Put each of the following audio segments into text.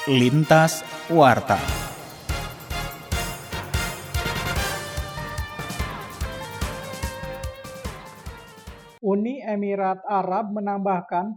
Lintas Warta. Uni Emirat Arab menambahkan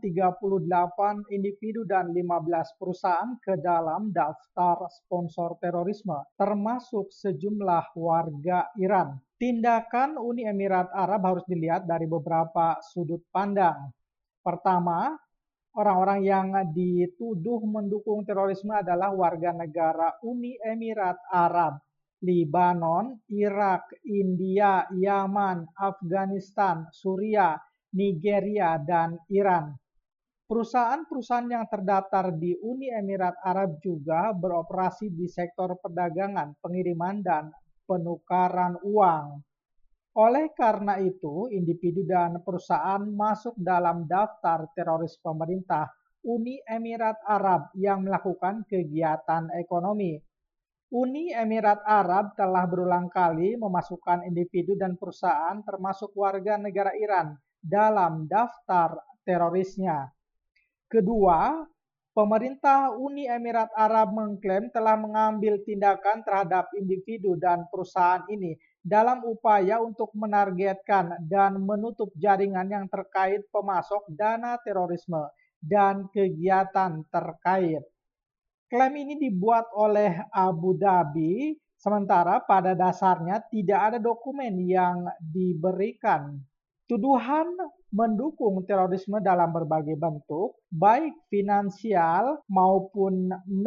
38 individu dan 15 perusahaan ke dalam daftar sponsor terorisme, termasuk sejumlah warga Iran. Tindakan Uni Emirat Arab harus dilihat dari beberapa sudut pandang. Pertama, orang-orang yang dituduh mendukung terorisme adalah warga negara Uni Emirat Arab, Lebanon, Irak, India, Yaman, Afghanistan, Suriah, Nigeria, dan Iran. Perusahaan-perusahaan yang terdaftar di Uni Emirat Arab juga beroperasi di sektor perdagangan, pengiriman, dan penukaran uang. Oleh karena itu, individu dan perusahaan masuk dalam daftar teroris pemerintah Uni Emirat Arab yang melakukan kegiatan ekonomi. Uni Emirat Arab telah berulang kali memasukkan individu dan perusahaan termasuk warga negara Iran dalam daftar terorisnya. Kedua, pemerintah Uni Emirat Arab mengklaim telah mengambil tindakan terhadap individu dan perusahaan ini dalam upaya untuk menargetkan dan menutup jaringan yang terkait pemasok dana terorisme dan kegiatan terkait. Klaim ini dibuat oleh Abu Dhabi, sementara pada dasarnya tidak ada dokumen yang diberikan. Tuduhan mendukung terorisme dalam berbagai bentuk, baik finansial maupun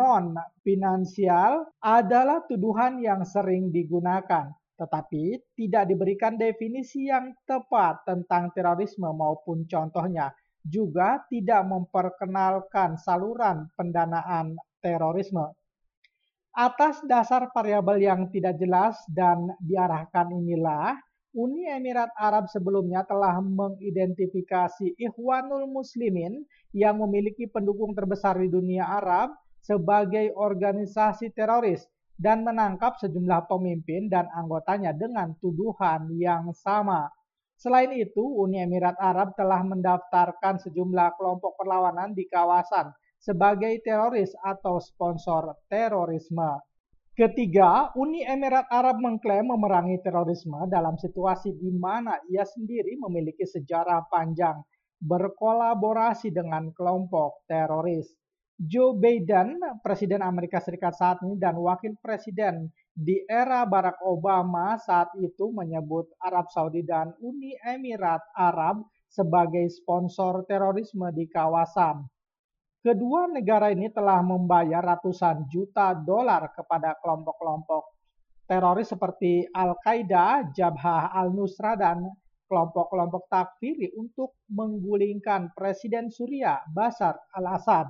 non-finansial, adalah tuduhan yang sering digunakan, tetapi tidak diberikan definisi yang tepat tentang terorisme maupun contohnya, juga tidak memperkenalkan saluran pendanaan terorisme. Atas dasar variabel yang tidak jelas dan diarahkan inilah, Uni Emirat Arab sebelumnya telah mengidentifikasi Ikhwanul Muslimin yang memiliki pendukung terbesar di dunia Arab sebagai organisasi teroris dan menangkap sejumlah pemimpin dan anggotanya dengan tuduhan yang sama. Selain itu, Uni Emirat Arab telah mendaftarkan sejumlah kelompok perlawanan di kawasan sebagai teroris atau sponsor terorisme. Ketiga, Uni Emirat Arab mengklaim memerangi terorisme dalam situasi di mana ia sendiri memiliki sejarah panjang berkolaborasi dengan kelompok teroris. Joe Biden, Presiden Amerika Serikat saat ini dan Wakil Presiden di era Barack Obama saat itu menyebut Arab Saudi dan Uni Emirat Arab sebagai sponsor terorisme di kawasan. Kedua negara ini telah membayar ratusan juta dolar kepada kelompok-kelompok teroris seperti Al-Qaeda, Jabhah al-Nusra, dan kelompok-kelompok takfiri untuk menggulingkan Presiden Suriah Bashar al-Assad.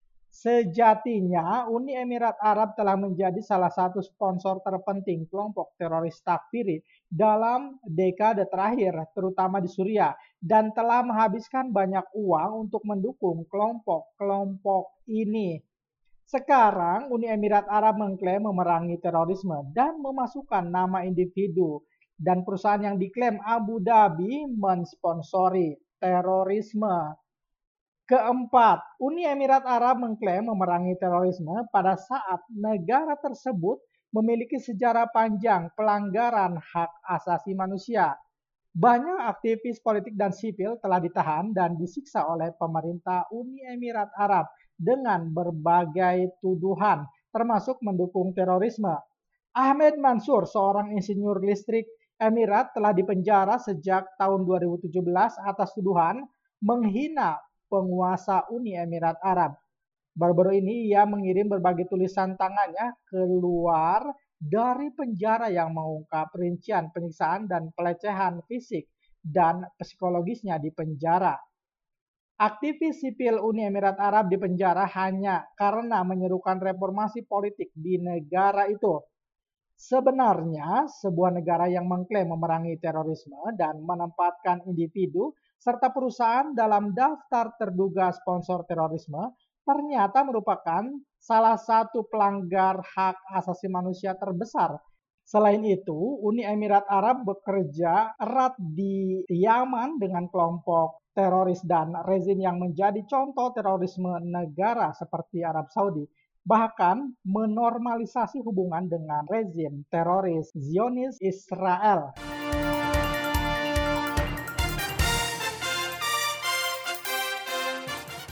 Sejatinya, Uni Emirat Arab telah menjadi salah satu sponsor terpenting kelompok teroris takfiri dalam dekade terakhir, terutama di Suriah, dan telah menghabiskan banyak uang untuk mendukung kelompok-kelompok ini. Sekarang, Uni Emirat Arab mengklaim memerangi terorisme dan memasukkan nama individu dan perusahaan yang diklaim Abu Dhabi mensponsori terorisme. Keempat, Uni Emirat Arab mengklaim memerangi terorisme pada saat negara tersebut memiliki sejarah panjang pelanggaran hak asasi manusia. Banyak aktivis politik dan sipil telah ditahan dan disiksa oleh pemerintah Uni Emirat Arab dengan berbagai tuduhan, termasuk mendukung terorisme. Ahmed Mansur, seorang insinyur listrik Emirat, telah dipenjara sejak tahun 2017 atas tuduhan menghina penguasa Uni Emirat Arab. Baru-baru ini ia mengirim berbagai tulisan tangannya keluar dari penjara yang mengungkap rincian penyiksaan dan pelecehan fisik dan psikologisnya di penjara. Aktivis sipil Uni Emirat Arab di penjara hanya karena menyerukan reformasi politik di negara itu. Sebenarnya, sebuah negara yang mengklaim memerangi terorisme dan menempatkan individu serta perusahaan dalam daftar terduga sponsor terorisme ternyata merupakan salah satu pelanggar hak asasi manusia terbesar. Selain itu, Uni Emirat Arab bekerja erat di Yaman dengan kelompok teroris dan rezim yang menjadi contoh terorisme negara seperti Arab Saudi. bahkan menormalisasi hubungan dengan rezim teroris Zionis Israel.